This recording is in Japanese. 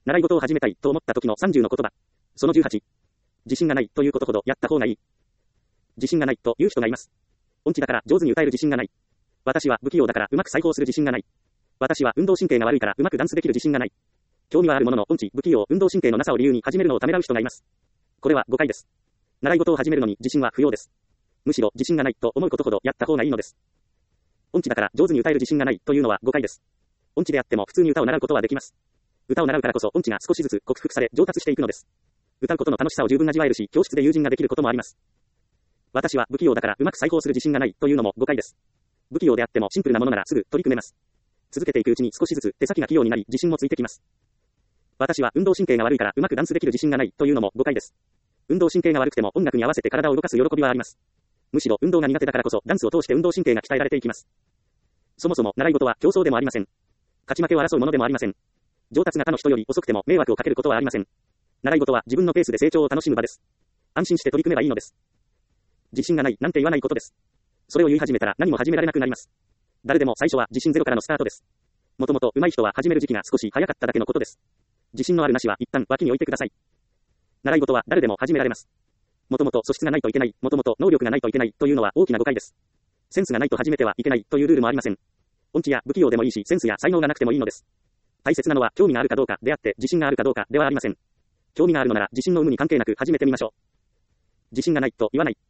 習い事を始めたいと思った時の30の言葉。その18。自信がないということほどやった方がいい。自信がないという人がいます。音痴だから上手に歌える自信がない。私は不器用だからうまく裁縫する自信がない。私は運動神経が悪いからうまくダンスできる自信がない。興味はあるものの音痴、不器用、運動神経のなさを理由に始めるのをためらう人がいます。これは誤解です。習い事を始めるのに自信は不要です。むしろ自信がないと思うことほどやった方がいいのです。音痴だから上手に歌える自信がないというのは誤解です。音痴であっても普通に歌を習うことはできます。歌を習うからこそ音痴が少しずつ克服され上達していくのです。歌うことの楽しさを十分味わえるし、教室で友人ができることもあります。私は不器用だからうまく裁縫する自信がないというのも誤解です。不器用であってもシンプルなものならすぐ取り組めます。続けていくうちに少しずつ手先が器用になり自信もついてきます。私は運動神経が悪いからうまくダンスできる自信がないというのも誤解です。運動神経が悪くても音楽に合わせて体を動かす喜びはあります。むしろ運動が苦手だからこそダンスを通して運動神経が鍛えられていきます。そもそも習い事は競争でもありません。勝ち負けを争うものでもありません。上達が他の人より遅くても迷惑をかけることはありません。習い事は自分のペースで成長を楽しむ場です。安心して取り組めばいいのです。自信がないなんて言わないことです。それを言い始めたら何も始められなくなります。誰でも最初は自信ゼロからのスタートです。もともと上手い人は始める時期が少し早かっただけのことです。自信のあるなしは一旦脇に置いてください。習い事は誰でも始められます。もともと素質がないといけない、もともと能力がないといけないというのは大きな誤解です。センスがないと始めてはいけないというルールもありません。音痴や不器用でもいいし、センスや才能がなくてもいいのです。大切なのは興味があるかどうかであって自信があるかどうかではありません。興味があるのなら自信の有無に関係なく始めてみましょう。自信がないと言わない。